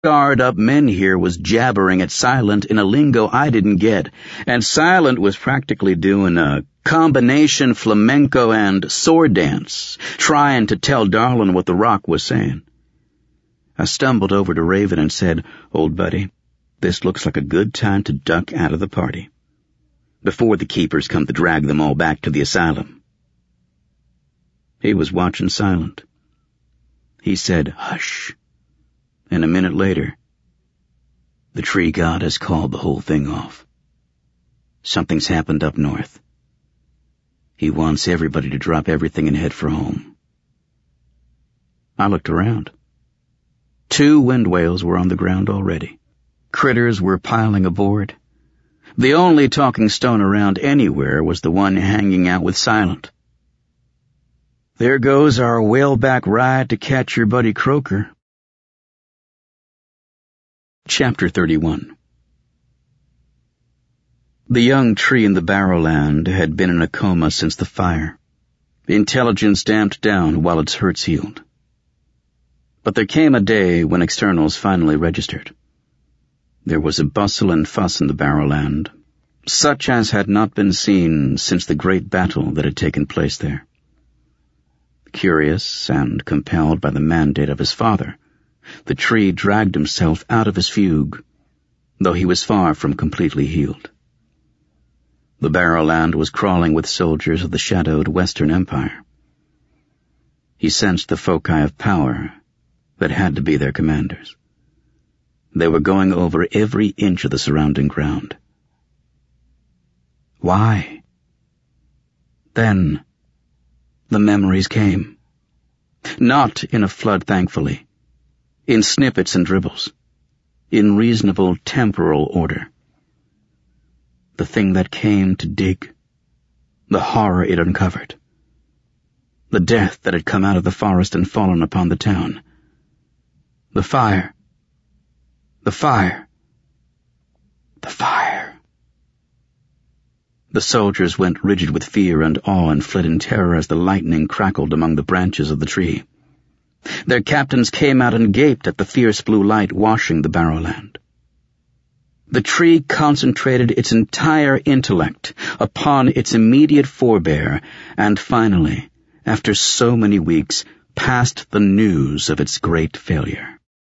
Scarred-up men here was jabbering at Silent in a lingo I didn't get, and Silent was practically doing a combination flamenco and sword dance, trying to tell Darlin what the Rock was saying. I stumbled over to Raven and said, "Old buddy, this looks like a good time to duck out of the party, before the keepers come to drag them all back to the asylum." He was watching Silent. He said, "Hush." And a minute later, "The tree god has called the whole thing off. Something's happened up north. He wants everybody to drop everything and head for home." I looked around. 2 wind whales were on the ground already. Critters were piling aboard. The only talking stone around anywhere was the one hanging out with Silent. "There goes our whaleback ride to catch your buddy Croaker." Chapter 31. The young tree in the Barrowland had been in a coma since the fire, intelligence damped down while its hurts healed. But there came a day when externals finally registered. There was a bustle and fuss in the Barrowland, such as had not been seen since the great battle that had taken place there. Curious and compelled by the mandate of his father, the tree dragged himself out of his fugue, though he was far from completely healed. The Barrowland was crawling with soldiers of the shadowed Western Empire. He sensed the foci of power that had to be their commanders. They were going over every inch of the surrounding ground. Why? Then the memories came. Not in a flood, thankfully. In snippets and dribbles. In reasonable temporal order. The thing that came to dig. The horror it uncovered. The death that had come out of the forest and fallen upon the town. The fire. The fire. The fire. The soldiers went rigid with fear and awe and fled in terror as the lightning crackled among the branches of the tree. Their captains came out and gaped at the fierce blue light washing the Barrowland. The tree concentrated its entire intellect upon its immediate forebear and finally, after so many weeks, passed the news of its great failure.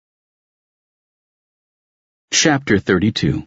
Chapter 32.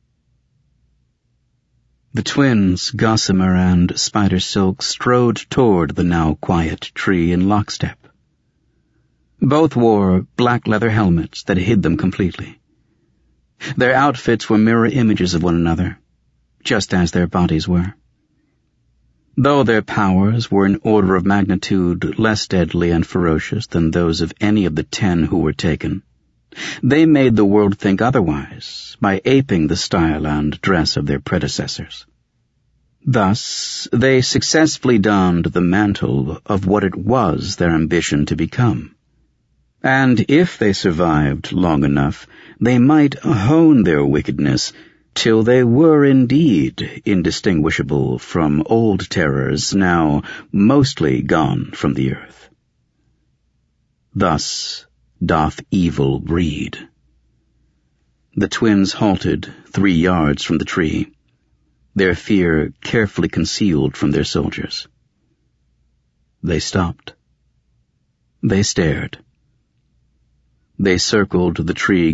The twins, Gossamer and Spider Silk, strode toward the now quiet tree in lockstep. Both wore black leather helmets that hid them completely. Their outfits were mirror images of one another, just as their bodies were. Though their powers were an order of magnitude less deadly and ferocious than those of any of the 10 who were taken, they made the world think otherwise by aping the style and dress of their predecessors. Thus, they successfully donned the mantle of what it was their ambition to become. And if they survived long enough, they might hone their wickedness till they were indeed indistinguishable from old terrors now mostly gone from the earth. Thus doth evil breed. The twins halted 3 yards from the tree, their fear carefully concealed from their soldiers. They stopped. They stared. They circled the tree